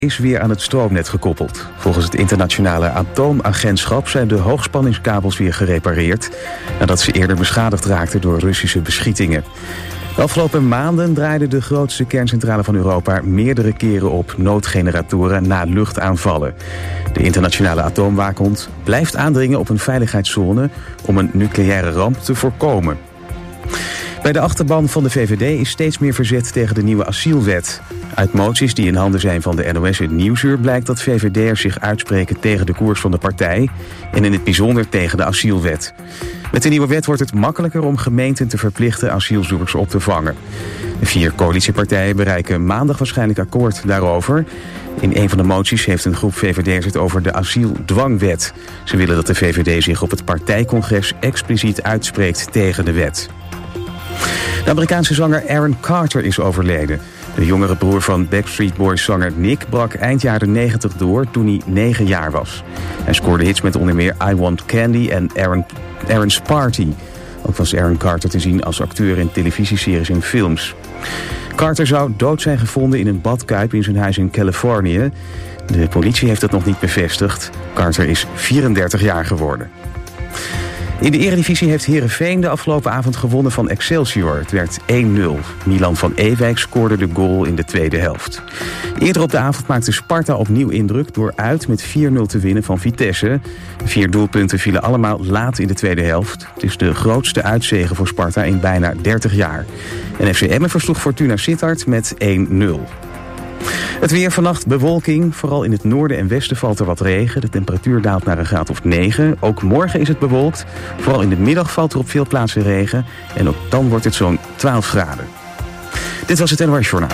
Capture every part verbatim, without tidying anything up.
is weer aan het stroomnet gekoppeld. Volgens het internationale atoomagentschap zijn de hoogspanningskabels weer gerepareerd nadat ze eerder beschadigd raakten door Russische beschietingen. De afgelopen maanden draaide de grootste kerncentrale van Europa meerdere keren op noodgeneratoren na luchtaanvallen. De internationale atoomwaakhond blijft aandringen op een veiligheidszone om een nucleaire ramp te voorkomen. Bij de achterban van de V V D is steeds meer verzet tegen de nieuwe asielwet. Uit moties die in handen zijn van de N O S en Nieuwsuur blijkt dat V V D'ers zich uitspreken tegen de koers van de partij en in het bijzonder tegen de asielwet. Met de nieuwe wet wordt het makkelijker om gemeenten te verplichten asielzoekers op te vangen. De vier coalitiepartijen bereiken maandag waarschijnlijk akkoord daarover. In een van de moties heeft een groep V V D'ers het over de asieldwangwet. Ze willen dat de V V D zich op het partijcongres expliciet uitspreekt tegen de wet. De Amerikaanse zanger Aaron Carter is overleden. De jongere broer van Backstreet Boys zanger Nick brak eind jaren negentig door toen hij negen jaar was. Hij scoorde hits met onder meer I Want Candy en Aaron, Aaron's Party. Ook was Aaron Carter te zien als acteur in televisieseries en films. Carter zou dood zijn gevonden in een badkuip in zijn huis in Californië. De politie heeft dat nog niet bevestigd. Carter is vierendertig jaar geworden. In de Eredivisie heeft Heerenveen de afgelopen avond gewonnen van Excelsior. Het werd één nul. Milan van Ewijk scoorde de goal in de tweede helft. Eerder op de avond maakte Sparta opnieuw indruk door uit met vier nul te winnen van Vitesse. De vier doelpunten vielen allemaal laat in de tweede helft. Het is de grootste uitzege voor Sparta in bijna dertig jaar. En F C Emmen versloeg Fortuna Sittard met één nul. Het weer vannacht bewolking. Vooral in het noorden en westen valt er wat regen. De temperatuur daalt naar een graad of negen. Ook morgen is het bewolkt. Vooral in de middag valt er op veel plaatsen regen. En ook dan wordt het zo'n twaalf graden. Dit was het N O S Journaal.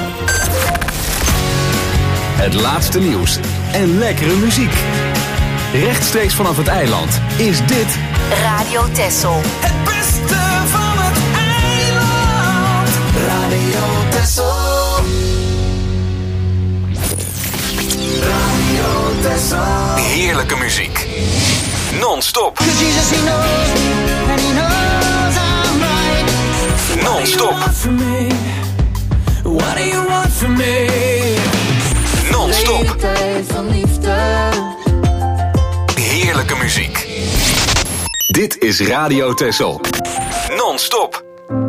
Het laatste nieuws en lekkere muziek. Rechtstreeks vanaf het eiland is dit Radio Texel. Het beste van het eiland. Radio Texel. Radio Texel. heerlijke muziek. Non-stop. Non-stop. Non-stop. Heerlijke muziek. Dit is Radio Texel. Non-stop.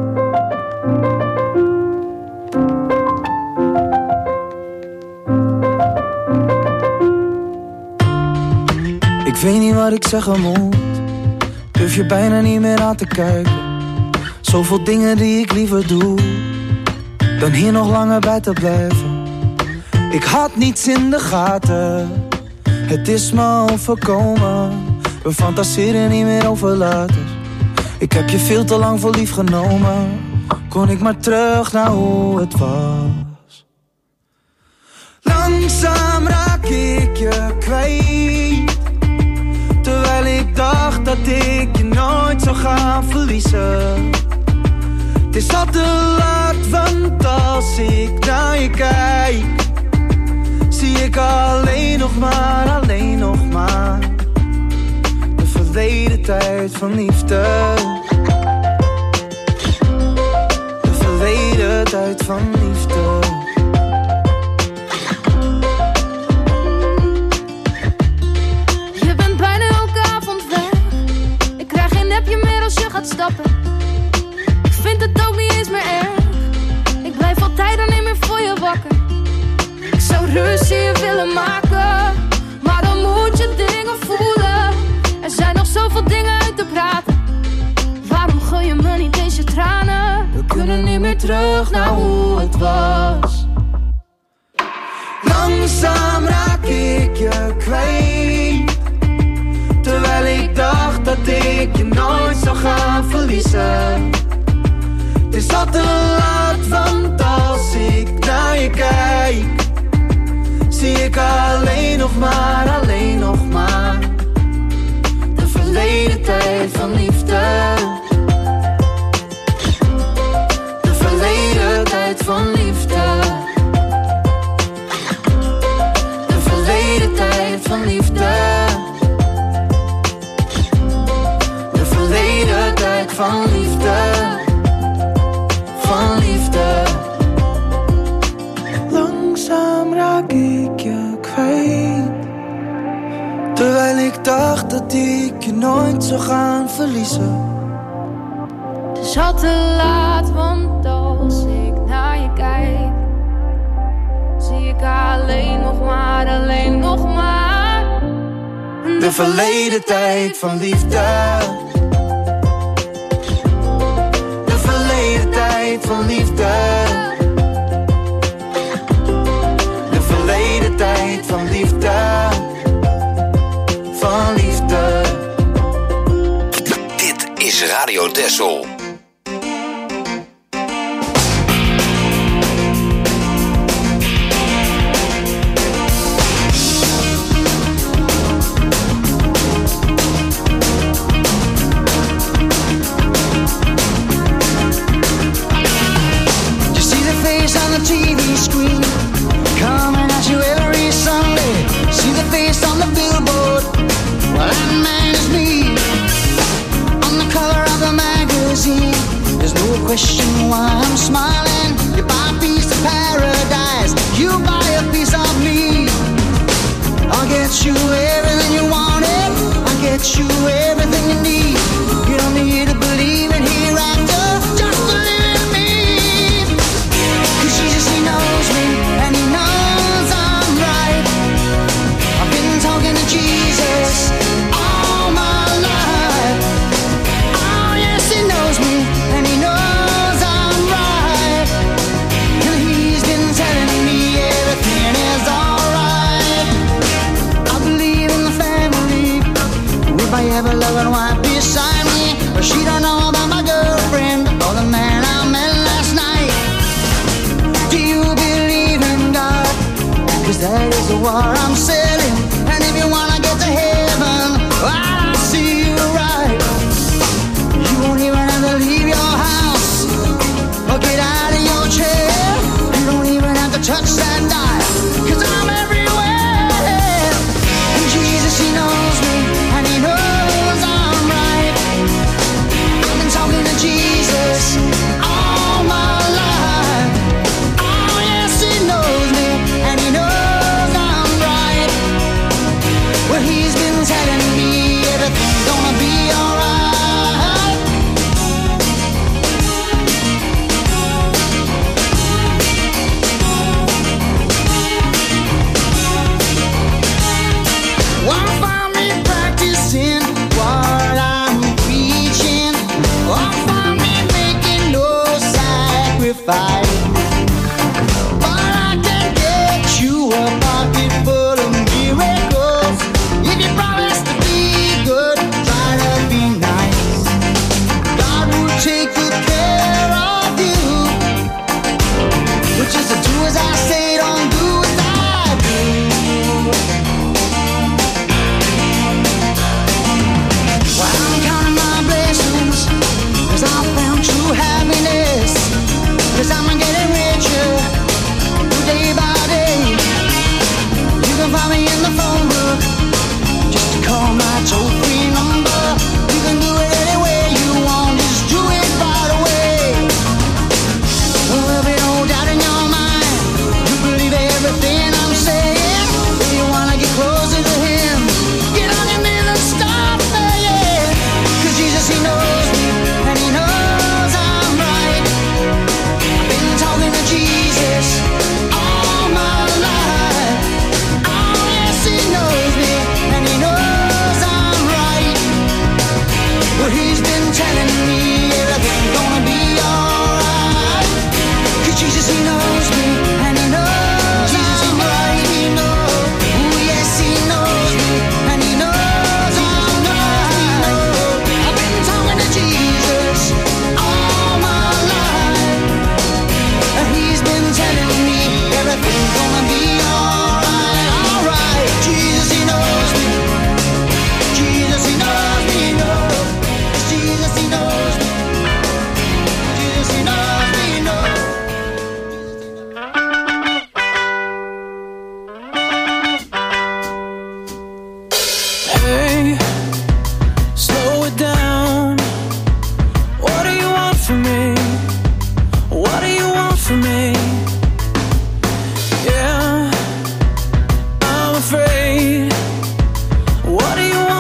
Ik weet niet wat ik zeggen moet. Durf je bijna niet meer aan te kijken. Zoveel dingen die ik liever doe dan hier nog langer bij te blijven. Ik had niets in de gaten. Het is me overkomen. We fantaseren niet meer over later. Ik heb je veel te lang voor lief genomen. Kon ik maar terug naar hoe het was. Langzaam raak ik je kwijt. Terwijl ik dacht dat ik je nooit zou gaan verliezen. Het is al te laat, want als ik naar je kijk, zie ik alleen nog maar, alleen nog maar de verleden tijd van liefde. De verleden tijd van liefde. Je bent bijna elke avond weg. Ik krijg geen nepje meer als je gaat stappen. Ik vind het ook niet eens meer erg. Ik blijf altijd dan niet meer voor je wakker. Ik zou ruzie willen maken, maar dan moet je dingen voelen. Er zijn nog zoveel dingen uit te praten. Waarom gooi je me niet eens je tranen? We kunnen niet meer terug naar hoe het was. Langzaam raak ik je kwijt. Terwijl ik dacht dat ik je nooit zou gaan verliezen. Het is al te laat, want als ik naar je kijk, zie ik alleen nog maar, alleen nog maar de verleden tijd van liefde. De verleden tijd van liefde. De verleden tijd van liefde. De verleden tijd van liefde. Van liefde. Langzaam raak ik je Ik dacht dat ik je nooit zou gaan verliezen. Het is al te laat, want als ik naar je kijk, zie ik alleen nog maar, alleen nog maar de verleden tijd van liefde. De verleden tijd van liefde. De verleden tijd van liefde. Van liefde. Dit is Radio Texel. T V screen coming at you every Sunday. See the face on the billboard. Well, that man is me. On the cover of the magazine, there's no question why I'm smiling. You buy a piece of paradise, you buy a piece of me. I'll get you everything you wanted, I'll get you everything you need. You don't need to believe in hereafter, just believe in me. Jesus, he knows me, and he knows I'm right. I've been talking to Jesus all my life. Oh yes, he knows me, and he knows I'm right. And he's been telling me everything is alright. I believe in the family, with my ever-loving wife beside me. But she don't know about my girlfriend, or the man I met last night. Do you believe in God? Cause that is the war I'm selling. And if you wanna get to heaven, I'll see you right. You won't even have to leave your house or get out of your chair. You don't even have to touch that dial, cause I'm everywhere. And Jesus, he knows me, and he knows I'm right. I've been talking to Jesus all my life. He knows me, and he knows I'm right. Well, he's been telling me everything's gonna be alright. Won't find me practicing what I'm preaching. Won't find me making no sacrifice. A pocket full of miracles. If you promise to be good, try to be nice. God will take good care of you. But just to do as I say, don't do as I do. Well, I'm counting my blessings, cause I found true happiness. Cause I'm getting richer day by day. You can find me in the phone book, just to call my toll-free number. You can do it any way you want, just do it right away. There'll be no doubt in your mind, you believe everything I'm saying. If you wanna get closer to him, get on your knees and start praying. Cause Jesus, he knows me, and he knows I'm right. I've been talking to Jesus all my life. Oh yes, he knows me, and he knows I'm right. Well, he's been telling me everything's gonna be alright. Cause Jesus, he knows me, and he knows I'm right. Oh yes, he knows me, and he knows I'm right. I've been talking to Jesus all my life, and he's been telling me everything's gonna be alright, alright. Jesus, he knows me. Jesus, he knows me, no. Jesus, he knows me. Jesus, he knows me, no. Hey, slow it down. What do you want from me? What do you want from me? Yeah, I'm afraid. What do you want?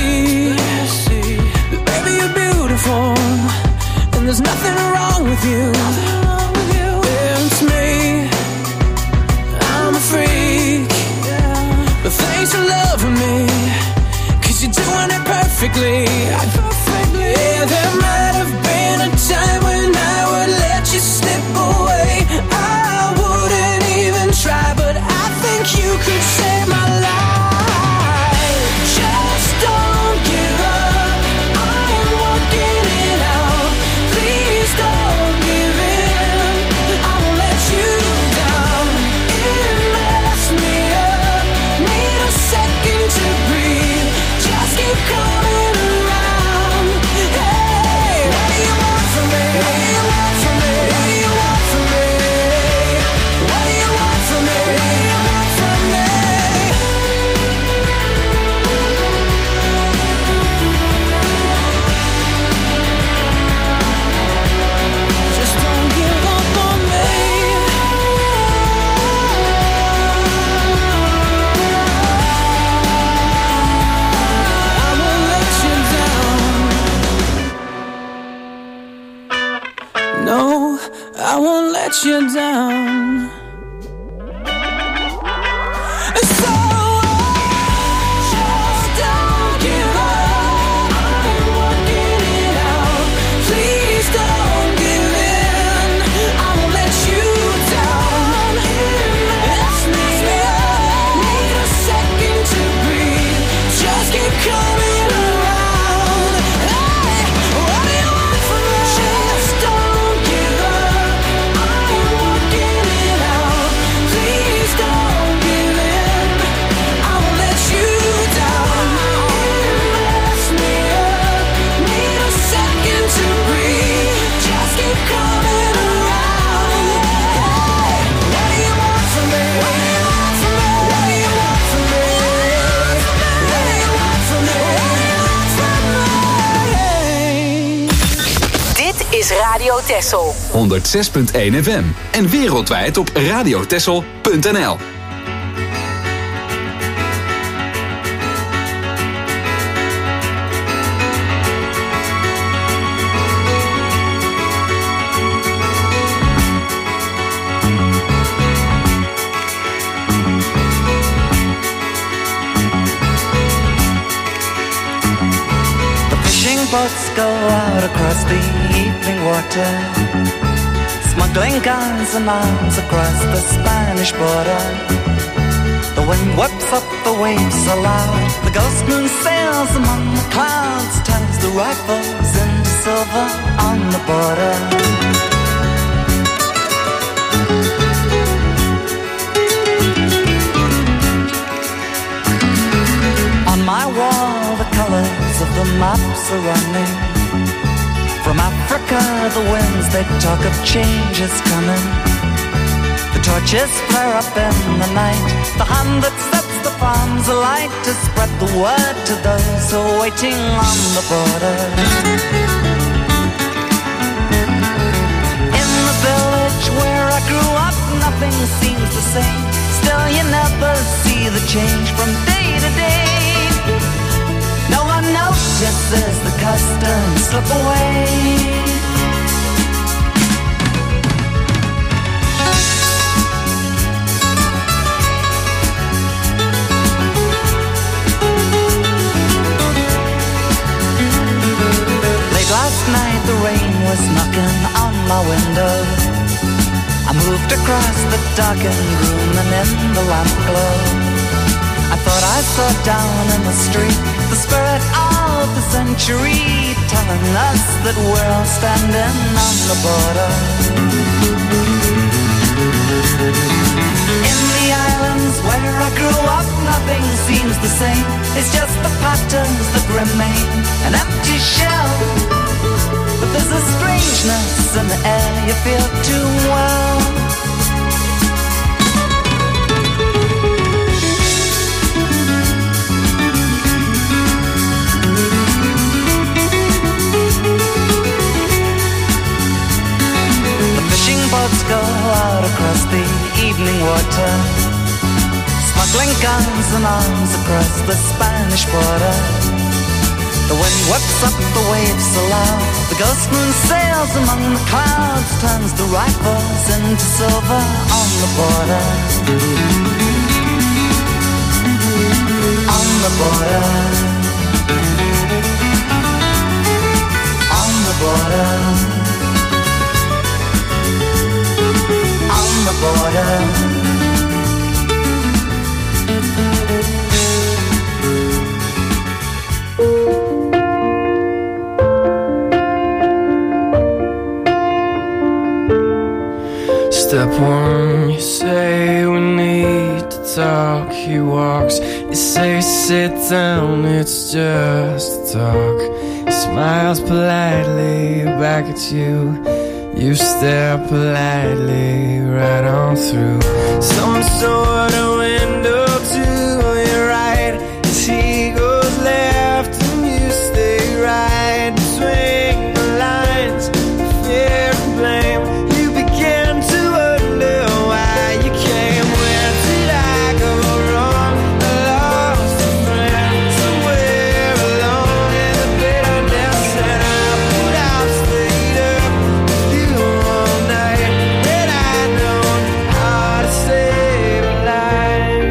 see, that baby you're beautiful, and there's nothing wrong with you. It's me, I'm a freak, but thanks for loving me, cause you're doing it perfectly. Yeah, there might have been a time when I would let you slip away. I wouldn't even try, but I think you could save my life. Just don't give up, I am working it out. Please don't give in, I won't let you down. It messed me up, need a second to breathe. Just keep coming around. Hey, what do you want from me? What do you want from me? What do you want from me? What do you want from me? What do you want from me? Just don't give up on me. I won't let you down. No, I won't let you down. So just don't give up, I'm working it out. Please don't give in, I won't let you down. It's me, need a second to breathe. Just keep coming around. Hey, what do you want from me? Just don't give up, I'm working it out. Please don't give in, I won't let you down. It messed me up, need a second to breathe. Just keep coming around. Hey, what do you want from me? What do you want from me? What do you want from me? What do you want from me? What do you want from me? Dit is Radio Texel. honderdzes punt één F M en wereldwijd op radiotexel punt n l. The fishing boats go out across the evening water, smuggling guns and arms across the Spanish border. The wind whips up the waves aloud, the ghost moon sails among the clouds, turns the rifles into silver on the border. On my wall the colors of the maps are running. From Africa the winds, they talk of changes coming. The torches flare up in the night, the hand that sets the farms alight to spread the word to those who are waiting on the border. In the village where I grew up, nothing seems the same. Still you never see the change from day to day. No one notices the customs slip away. Late last night the rain was knocking on my window. I moved across the darkened room and in the lamp glow I thought I saw down in the street the spirit of the century, telling us that we're all standing on the border. In the islands where I grew up, nothing seems the same. It's just the patterns that remain, an empty shell. But there's a strangeness in the air, you feel too well. Boats go out across the evening water, smuggling guns and arms across the Spanish border. What's up the waves so loud? The ghost moon sails among the clouds, turns the rifles into silver on the border. On the border. On the border. On the border. Step one, you say we need to talk. He walks, you say sit down, it's just a talk. He smiles politely back at you. You stare politely right on through some sort of window to your right. As he goes left and you stay right between the lines of fear and blame. You begin to wonder why you came. Where did I go wrong? I lost a friend somewhere alone in the bitterness, and I put out stayed up with you all night. And I know how to save a life.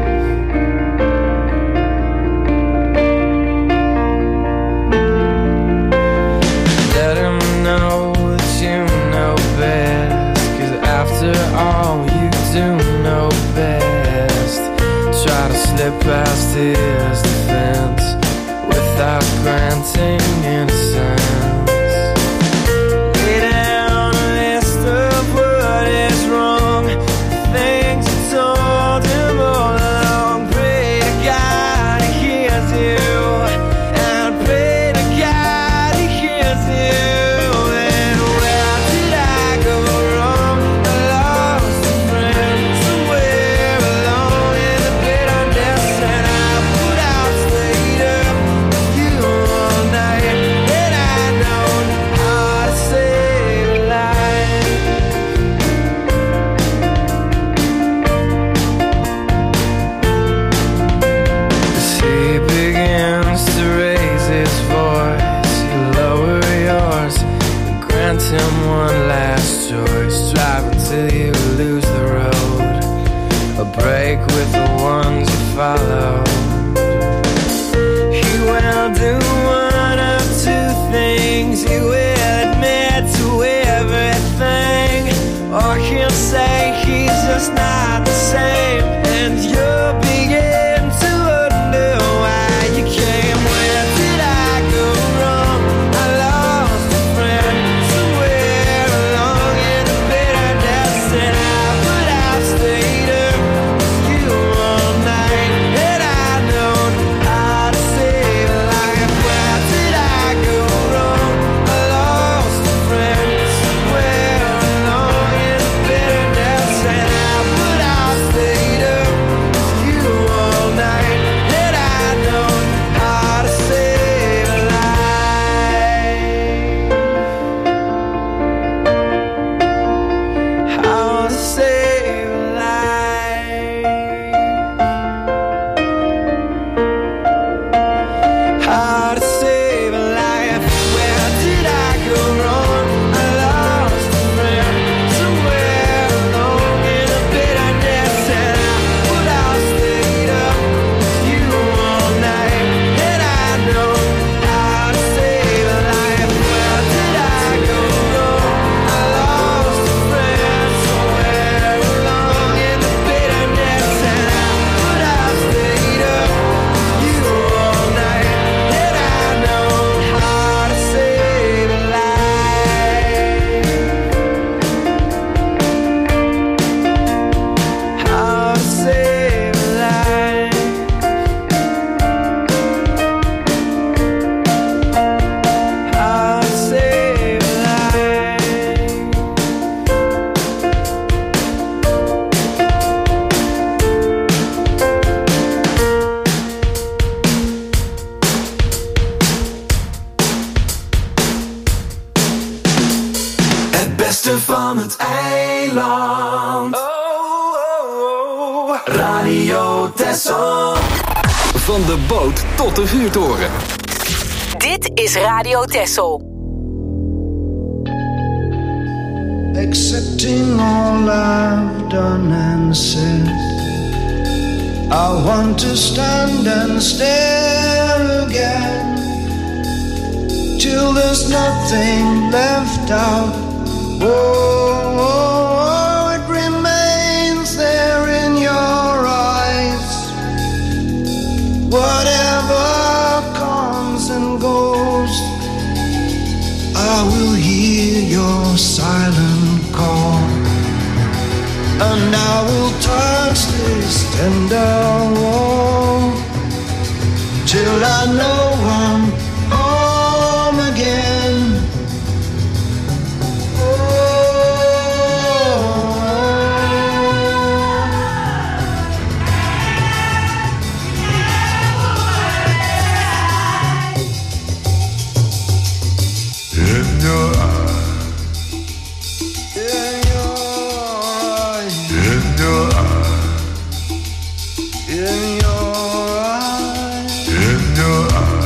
Let him know that you know best, 'cause after all you do know best. Try to slip past his defense without granting innocence. Lay down a list of what is wrong, things you told him all along. Pray to God he hears you, and pray to God he hears you. And where did I go wrong? I lost a friend somewhere alone in the bitterness, and I put out stayed up with you all night. And I know how to save a life. As he begins to raise his voice, you lower yours and grant him one last choice. Drive until you lose the road, a break with the ones you follow. He will do one of two things. He will admit to everything, or he'll say he's just not the same. And you'll begin to wonder why you came. Where did I go wrong? I lost a friend somewhere along in the bitterness, and I put out stayed up with you all night. And I know how to save a life. Where did I go wrong? I lost a friend somewhere along in the bitterness, and I put out stayed up with you all night. And I know how to save a life. How to save a life. How to save a life. Where did I go wrong? I lost a friend somewhere along in the bitterness, and I put out stayed up with you all night. And I know how to save a life. Where did I go wrong? I lost a friend somewhere along in the bitterness, and I put out stayed up with you all night. And I know how to save a life. How to save a life. How to save a life. Het beste van het eiland. Radio Texel. Van de boot tot de vuurtoren. Dit Dit is Radio Texel. Accepting all I've done and said, I want to stand and stare again till there's nothing left out. Oh, oh, oh, it remains there in your eyes. Whatever comes and goes, I will hear your silent call, and I will touch this tender wall till I know I'm home again. In your eyes, In your eyes, in your eyes, in your eyes, in your eyes.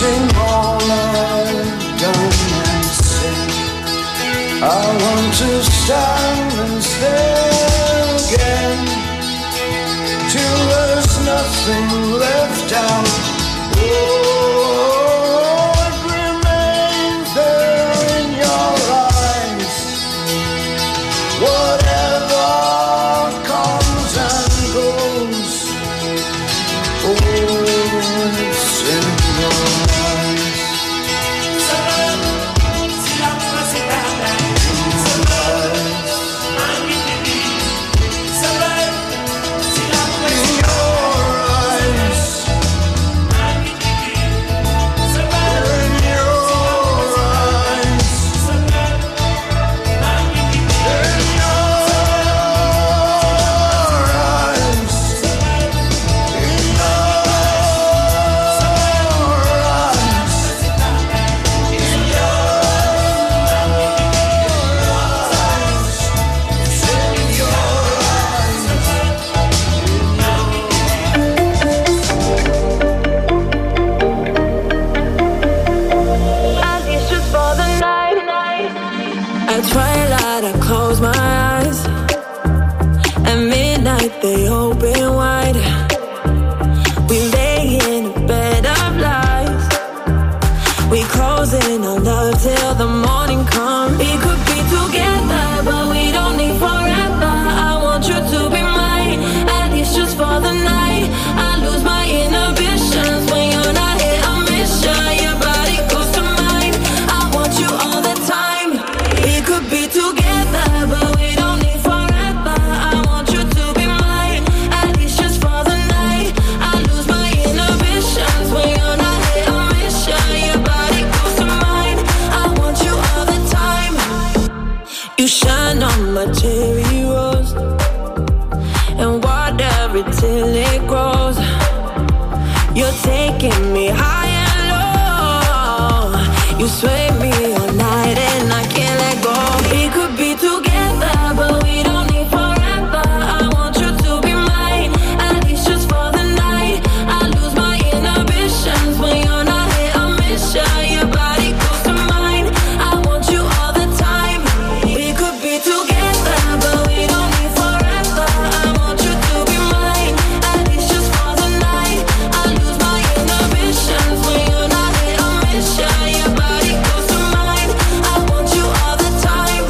sing all I've done and said. I want to stand and stare again till there's nothing left out. Oh, it remains there in your eyes. Whatever comes and goes, oh, it's in your eyes. Si la música da in your eyes. Si la música they open wide. We lay in a bed of lies. We closing our love till the morning comes. We could be together, but we don't need forever. I want you to be mine, at least just for the night. I lose my inhibitions when you're not here. I miss you, your body goes to mine. I want you all the time. We could be together, but we don't need forever. I want you to be mine, at least just for the night. I lose my inhibitions when you're not here. I miss you, your body goes to mine. I want you all the time. You shine on my cherry rose and water it till it grows. You're taking me high and low. You sway me all night and I can't let go. We could be together, but we don't need forever. I want you to be mine, at least just for the night. I lose my inhibitions when you're not here. I miss you, your body goes to mine. I want you all the time. We could be together, but we don't need forever. I want you to be mine, at least just for the night. I lose my inhibitions when you're not here. I miss you, your body goes to mine. I want you all the time.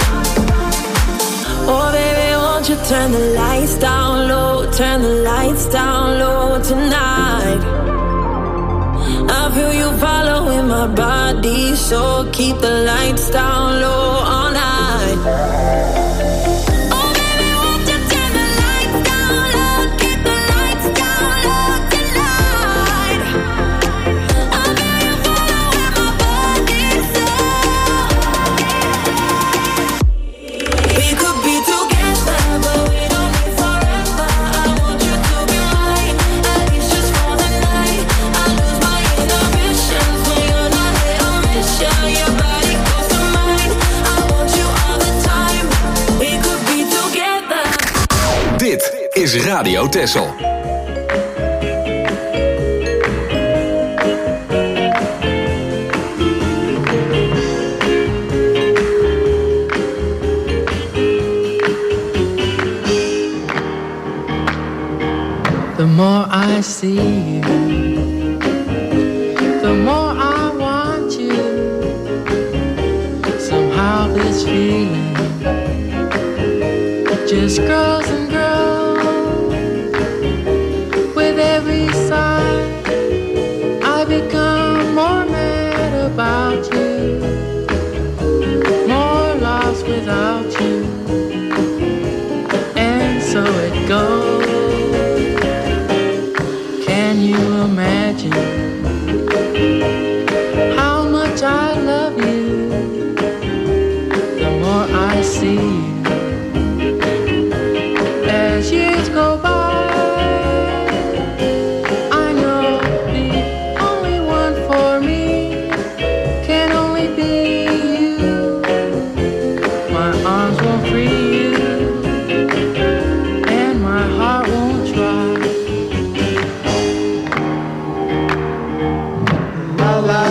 Oh baby, won't you turn the lights down low, turn the lights down low tonight. I feel you following my body, so keep the lights down low all night. Oh baby, won't you turn the lights down low, keep the lights down low tonight. I feel you following my body, so we could be together, but we don't need forever. I want you to be mine, at least just for the night. I lose my inhibitions when you're not here. I miss you, your body goes to mine. I want you all the time. We could be together. Dit is Radio Texel. The more I see you, the more I want you. Somehow this feeling just grows and grows. With every sigh, I become more mad about you, more lost without you. And so it goes. Can you imagine how much I love you? The more I see you, as years go by, I know the only one for me can only be you. My arms won't free you, and my heart won't try. La la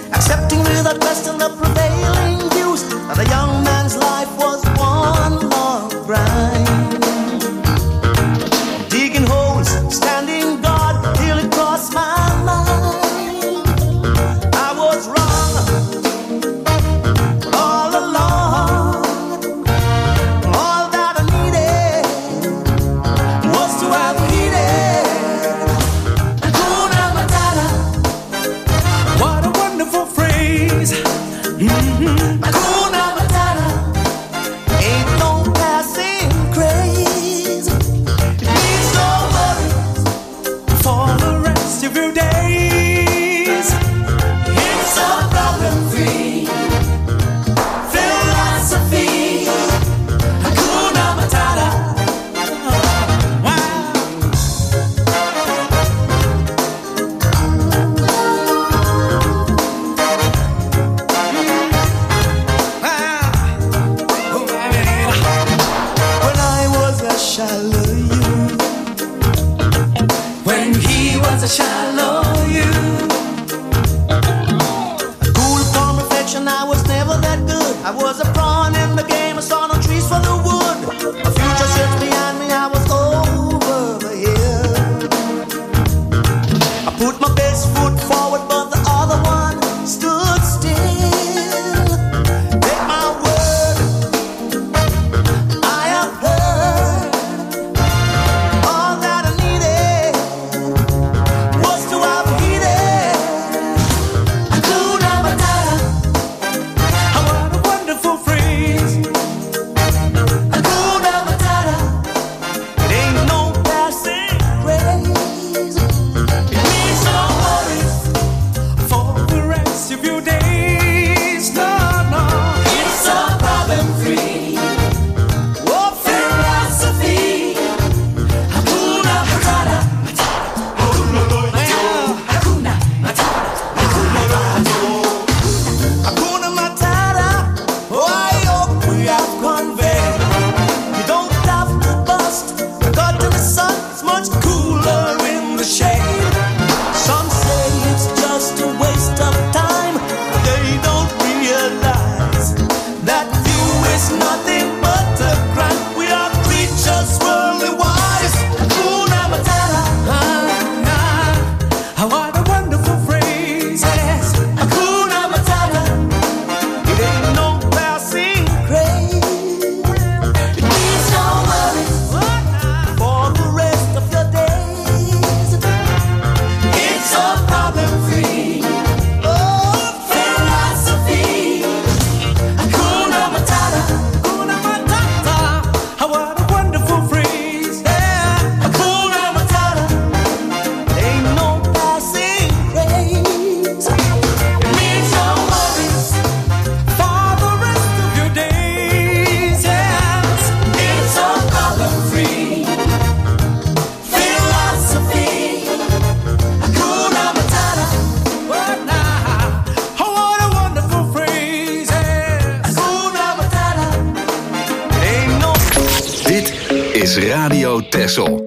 accepting without question the prevailing views that a young man's life was one long grind. Digging holes, standing guard till it crossed my mind. I was wrong all along. All that I needed was to have needed Hakuna Matata. What a wonderful phrase. Mm-hmm. Hakuna Matata ain't no passing craze. It means no worries for the rest of your days. It's a problem-free philosophy. Hakuna Matata. When I was a shallow you, when he was a shallow you, cool, calm reflection, I was never that good. I was a pawn in the game, I saw no trees for the wood. A future sits behind me, I was over the hill. I put my best foot forward, but the other one stood still. Take my word, I have heard all that I needed was to have heeded Hakuna Matata. What a wonderful phrase. Hakuna Matata. It ain't no passing craze. It means no worries for the rest of your days. No, no. It's a problem-free oh, philosophy. Hakuna Matata. Hakuna Matata. Hakuna Matata. Oh, I hope we have conveyed. You don't have to bust. Got to the sun, it's much cooler in the shade. Some say it's just a waste of time. They don't realize that view is nothing but a crime. We are creatures worldly wise. Hakuna Matata. Ah, ah, what a wonderful phrase. Yes. Hakuna Matata. It ain't no passing craze. It means no worries for the rest of your days. It's a problem-free oh, philosophy. Hakuna Matata. Hakuna Matata. What a wonderful phrase. Yeah. Hakuna Matata. Ain't no passing craze. It means no worries for the rest of your days. Yes. It's a problem-free philosophy. Hakuna Matata. What now? Oh, what a wonderful phrase. Yes. Hakuna Matata. It ain't no Dit is Radio Texel.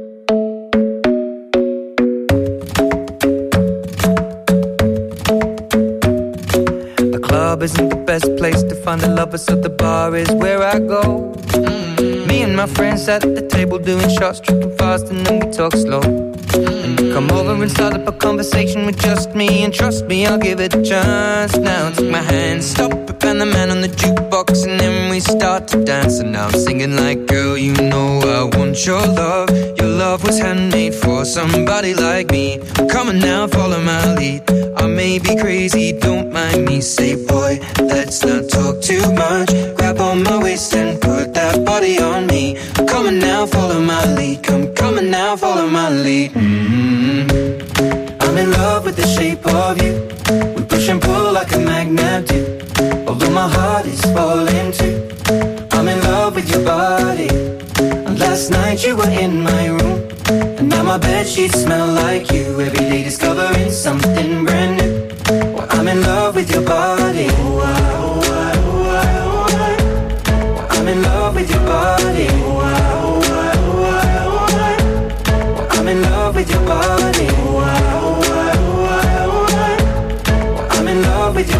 The club isn't the best place to find the lovers, so the bar is where I go. Mm. Me and my friends at the table doing shots, tripping fast, and then we talk slow. And you come over and start up a conversation with just me, and trust me, I'll give it a chance. Now take my hand, stop it, and the man on the jukebox, and then we start to dance. And now I'm singing like, girl, you know I want your love. Your love was handmade for somebody like me. Come on now, follow my lead. I may be crazy, don't mind me. Say, boy, let's not talk too much. Grab on my waist and put that body on me. Come on now, follow my lead. Come, come on now, follow my lead. Mm-hmm. I'm in love with the shape of you. We push and pull like a magnet do. Although my heart is falling too. I'm in love with your body. And last night you were in my room, and now my bedsheets smell like you. Every day discovering something brand new. Well, I'm in love with your body. Oh, I, oh, I, oh, I, oh, I. Well, I'm in love with your body. Oh, I, oh, I, oh, I, oh, I. Well, I'm in love with your body. Oh, I, oh, I, oh, I, oh, I. Well, I'm in love with your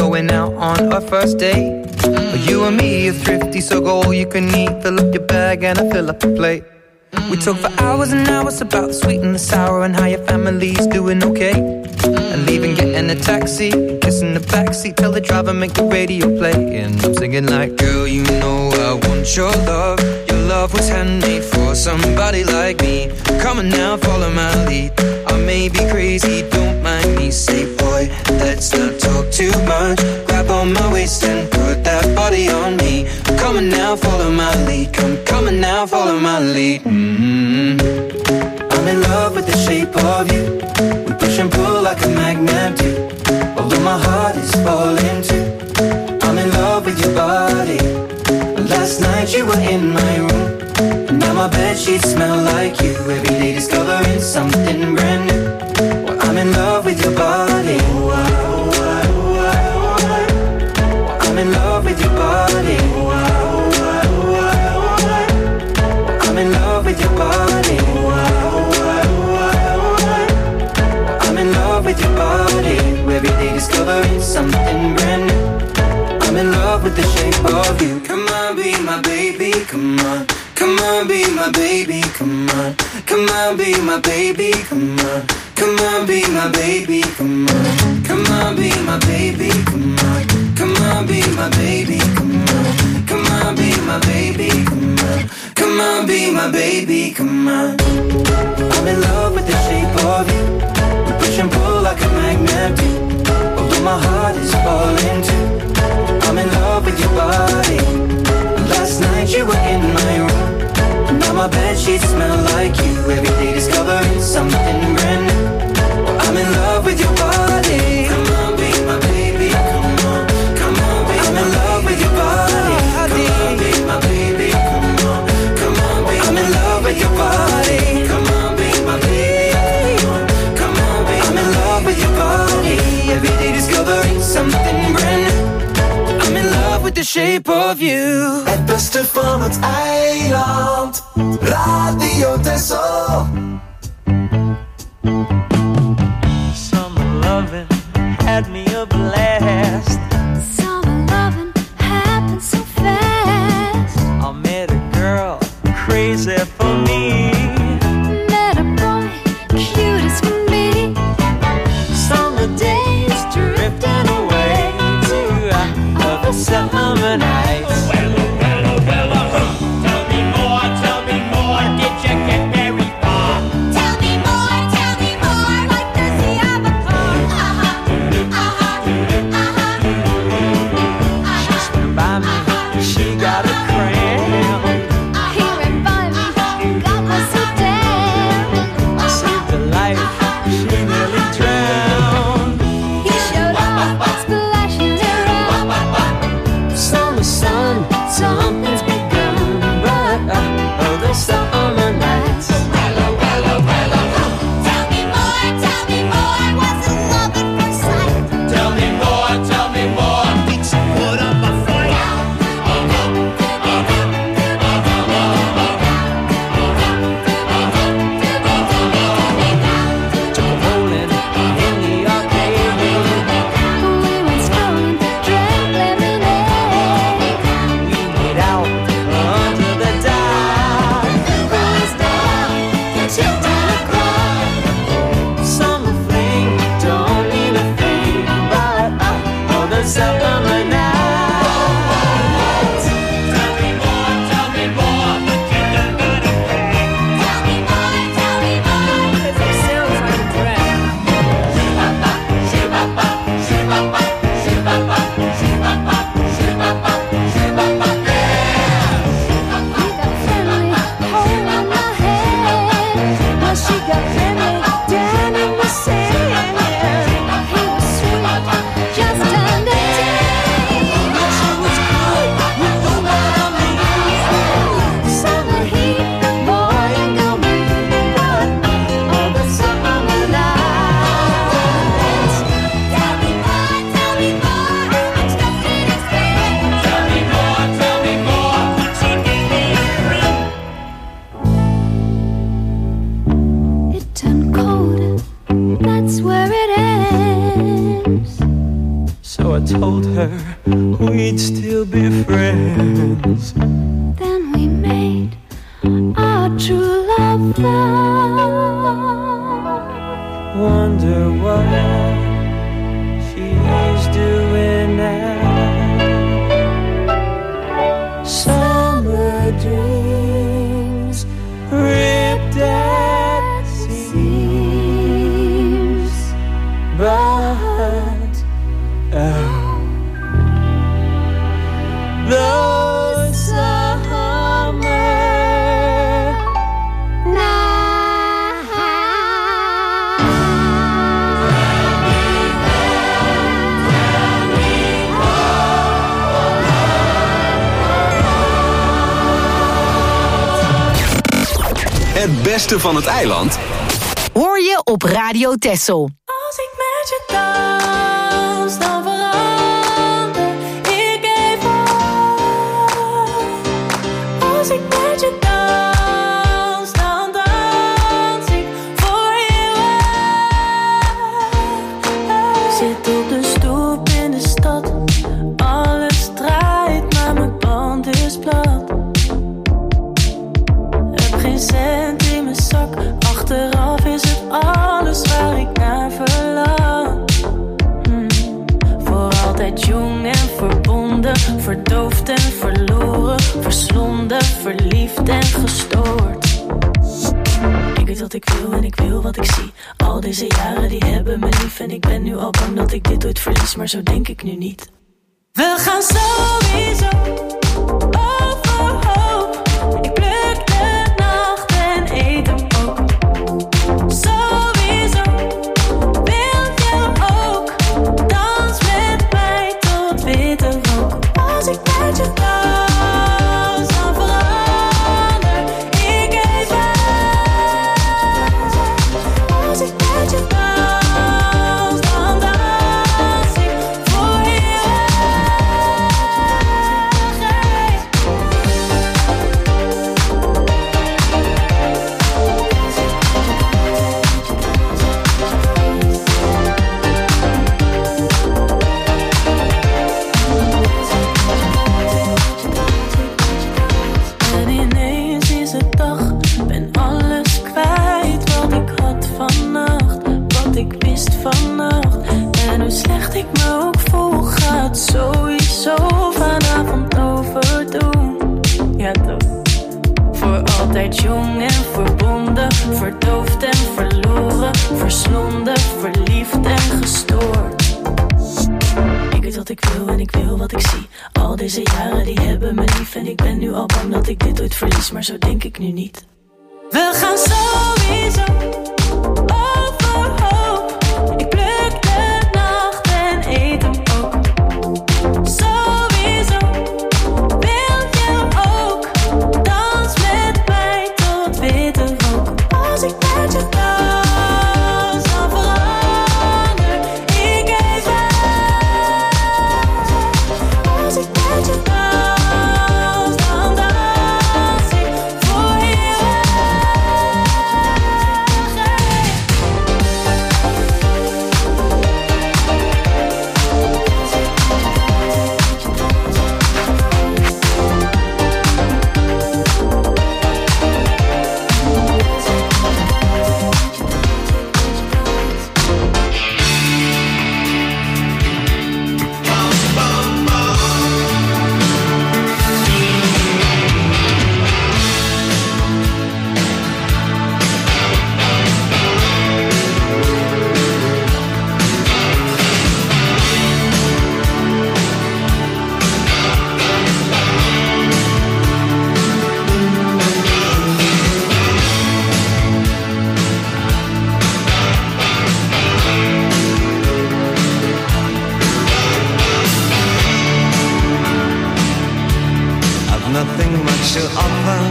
going out on our first date. But you and me are thrifty, so go all you can eat. Fill up your bag and I fill up the plate. We talk for hours and hours about the sweet and the sour and how your family's doing okay. And leaving, getting a taxi, kissing the backseat, tell the driver make the radio play. And I'm singing like, girl, you know I want your love. Your love was handmade for somebody like me. Come on now, follow my lead. I may be crazy, don't mind me. Say, boy, let's not talk too much. Grab on my waist and put that body on me. Come on now, follow my lead. Come, come on now, follow my lead. Mm-hmm. I'm in love with the shape of you. We push and pull like a magnet do. Although my heart is falling too. I'm in love with your body. Last night you were in my room, and now my bedsheets smell like you. Every day discovering something brand new. Well, I'm in love with your body. I'm in love with your body. I'm in love with your body. I'm in love with your body. Every day discovering something brand new. I'm in love with the shape of you. Come on, be my baby, come on. Come on, be my baby, come on. Come on, be my baby, come on. Come on, be my baby, come on. Come on, be my baby, come on. Come on, be my baby, come on. Come on, be my baby, come on. Come on, be my baby, come on. I'm in love with the shape of you. We push and pull like a magnet do. Although my heart is falling too. I'm in love with your body. Last night you were in my room. Now my bedsheets smell like you. Every day discovering something brand new. Well, I'm in love with your body. Come on, be my baby. Come on, come on, be I'm in love with your body. Come on, be my baby. Come on, come on, be I'm in love with your body. Come on, be my baby. Come on, come on, be I'm in love with your body. Every day discovering something brand new. I'm in love with the shape of you. Het beste van het eiland. Radio Texel. Summer loving had me a blast. Summer loving happened so fast. I met a girl crazy for me. Met a boy cute as can be. Summer days drifting away to other summer nights. Well, well, well, uh, tell me more, tell me more. Did you get married far? Tell me more, tell me more. Like does he have a car? Uh-huh, uh-huh, uh-huh, uh-huh. She swam by me, she got a cramp. He ran by me, got me so damn. I saved her life, she nearly drowned. He showed up, splashing around. Summer sun, something's begun, but uh, other summer nights. Well, well, well, uh, Tell me more, tell me more. Was it love at first sight? tell me more, tell me more. Did you put up a fight? Uh-huh, Het beste van het eiland hoor je op Radio Texel. Als ik met je dans, dan verander ik even. Als ik met je dans, dan dans ik voor je. Zit op de stoep in de stad, alles draait, maar mijn band is plat. Heb geen cent in mijn zak, achteraf is het alles waar ik naar verlang. Hmm. Voor altijd jong en verbonden, verdoofd en verloren, verslonden, verliefd en gestoord. Ik weet wat ik wil en ik wil wat ik zie. Al deze jaren die hebben me lief en ik ben nu al bang dat ik dit ooit verlies, maar zo denk ik nu niet. We gaan sowieso overhoop. Ik pluk de nacht en eet hem ook. Sowieso wil je ook. Dans met mij tot witte rook. Als ik met je dans, dan verander ik even. Als ik met je dans, dan dans ik voor je. En ineens is het dag, ben alles kwijt wat ik had vannacht, wat ik wist vannacht. En hoe slecht ik me ook voel, gaat sowieso vanavond overdoen. Ja toch. Voor altijd jong en verbonden, verdoofd en verloren, verslonden, verliefd en gestoord. Ik weet wat ik wil en ik wil wat ik zie. Al deze jaren die hebben me lief en ik ben nu al bang dat ik dit ooit verlies, maar zo denk ik nu niet. We gaan sowieso overhoop. Ik pluk de nacht en eet hem ook. Sowieso wil je ook. Dans met mij tot witte rook. Als ik met je dans, dan verander ik even. Als ik met je dans, dan dans ik voor je. Nothing much to offer.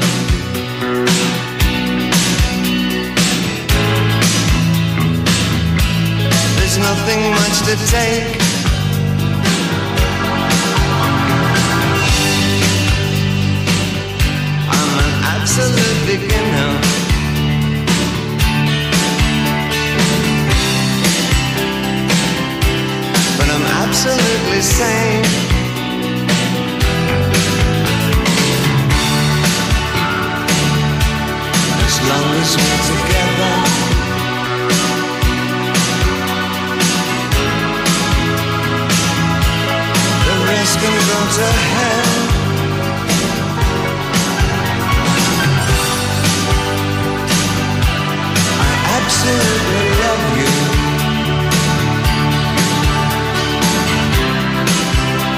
There's nothing much to take. I'm an absolute beginner. But I'm absolutely sane. As long as we're together, the rest can go to hell. I absolutely love you.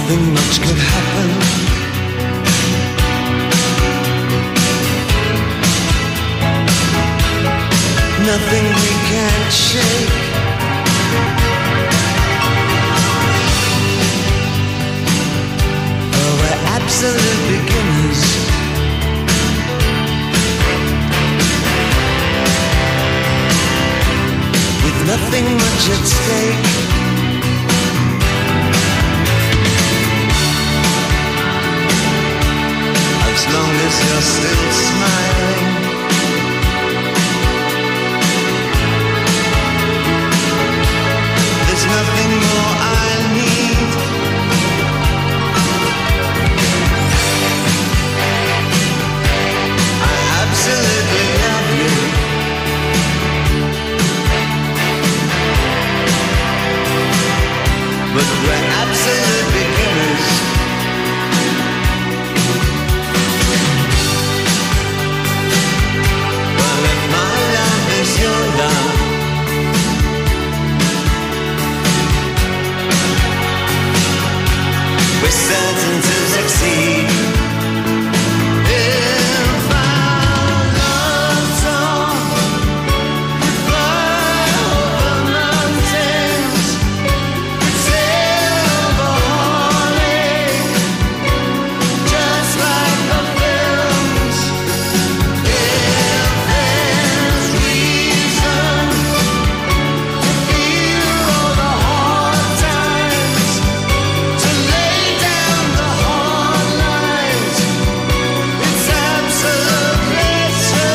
nothing much could happen. Nothing we can't shake. Oh, we're absolute beginners. With nothing much at stake. As long as you're still smiling. There's nothing more I need. I absolutely love you. But we're absolute beginners. Well, if my love is your love, we're certain to succeed. If our love song would fly over mountains, we'd sail over heartache, just like the films. If there's reason to feel all the hard times, to lay down the hard lines, it's absolute pleasure.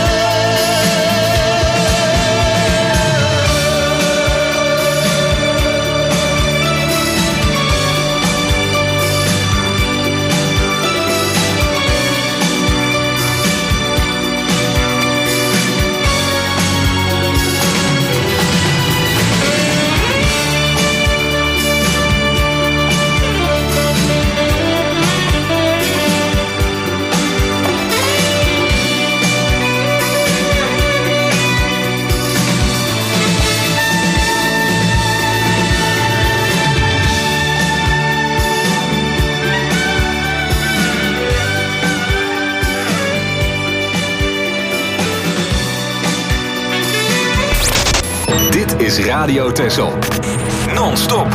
Dit is Radio Texel. Non-stop.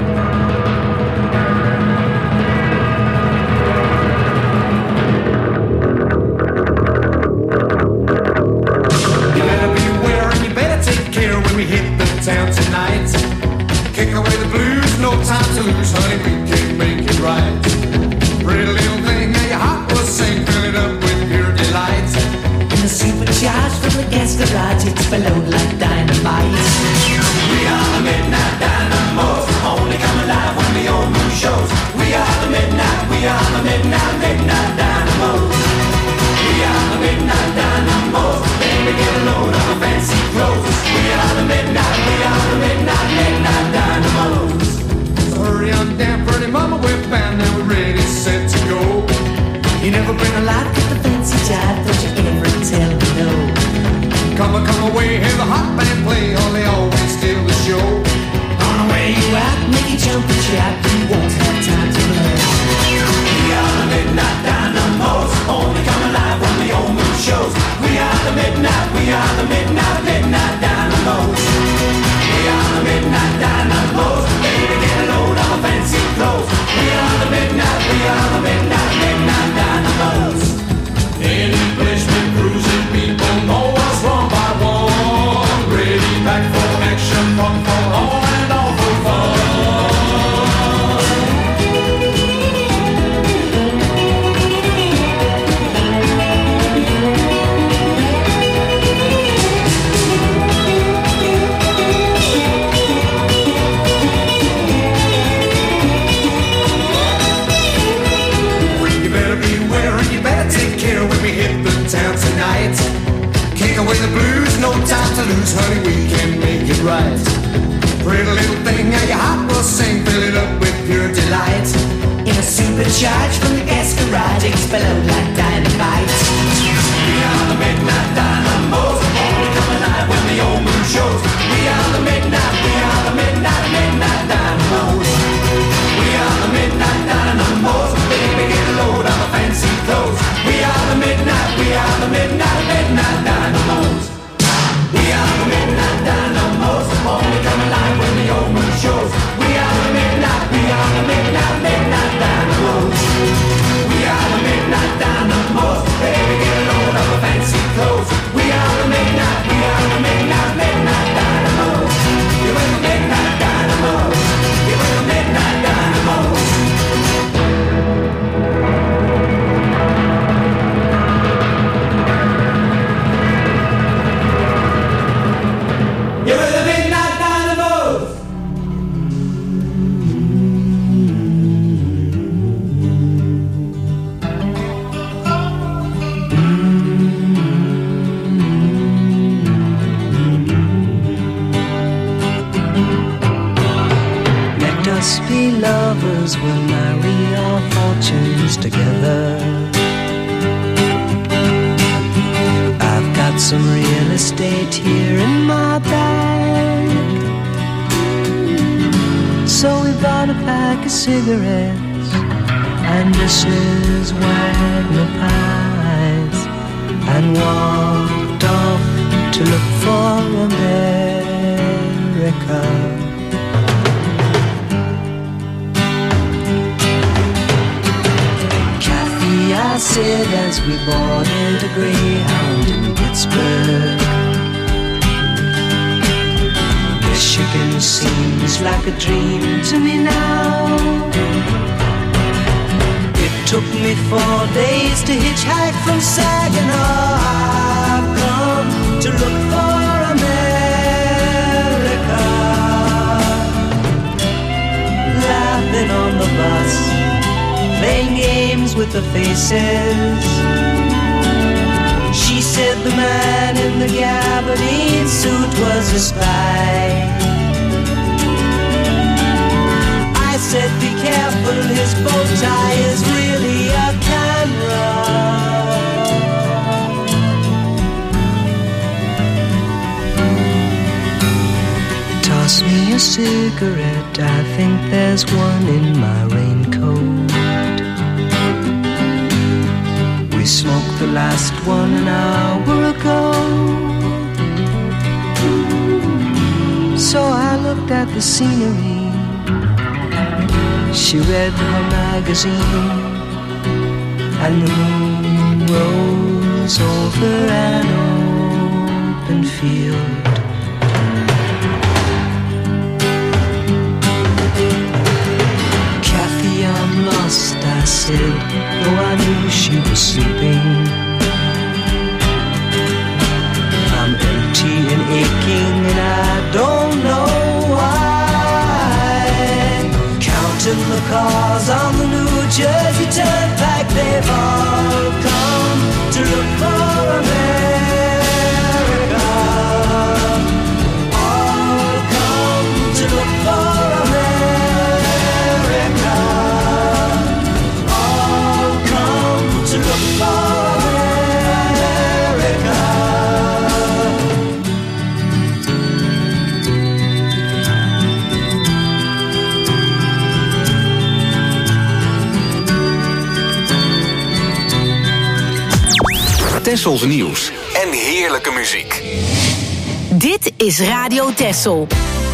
You better beware and you better take care when we hit the town tonight. Kick away the blues, no time to lose, honey, we can make it right. Pretty little thing, now your heart will sing, fill it up with pure delight. In the supercharged from the gas garage, explode like dynamite. We are the midnight dynamos, only come alive when the old moon shows. We are the midnight, we are the midnight, midnight dynamos. We are the midnight dynamos, baby get a load of fancy clothes. We are the midnight, we are the midnight, midnight dynamos. So hurry on down, pretty mama, we're bound, now we're ready, set to go. You never been alive, get the fancy jive, don't you ever tell me no. Come on, come away, hear the hot band play, or they always steal the show. On the way you out, make you jump and shout, you won't have time to learn. We are the midnight dynamos, only come alive when the old moon shows. We are the midnight, we are the midnight, midnight dynamos. We are the midnight dynamos, baby get a load of fancy clothes. We are the midnight, we are the midnight, midnight dynamos. In Englishman cruising, people know us one by one. Ready back for action, fun for all and all for fun. You better beware and you better take care when we hit the town tonight. Kick away the blues, no time to lose, honey, we can make it right. Pretty little thing, now your heart will sing, fill it up with pure delight. In a supercharged from the gas garage, explode like dynamite. We are the midnight dynamos, only come alive when the old moon shows. We are the midnight, we are the midnight, midnight dynamos. We are the midnight dynamos. must be lovers, we'll marry our fortunes together. I've got some real estate here in my bag, so we bought a pack of cigarettes and Missus Wagner pies, and walked off to look for America. Kathy, I said as we boarded a Greyhound in Pittsburgh, Michigan seems like a dream to me now. It took me four days to hitchhike from Saginaw. I've come to look for America. Laughing on the bus, playing games with the faces. She said the man in the gabardine suit was a spy. I said be careful, his bow tie is really a camera. Toss me a cigarette, I think there's one in my raincoat. We smoked the last one an hour ago. So I looked at the scenery. She read her magazine, and the moon rose over an open field. Kathy, I'm lost, I said, though I knew she was sleeping. I'm empty and aching, and I don't know why. Counting the cars on the New Jersey Turnpike, they've all come to look for America. All come to look for America. All come to look for America. Tessels nieuws en heerlijke muziek. Dit is Radio Tessel.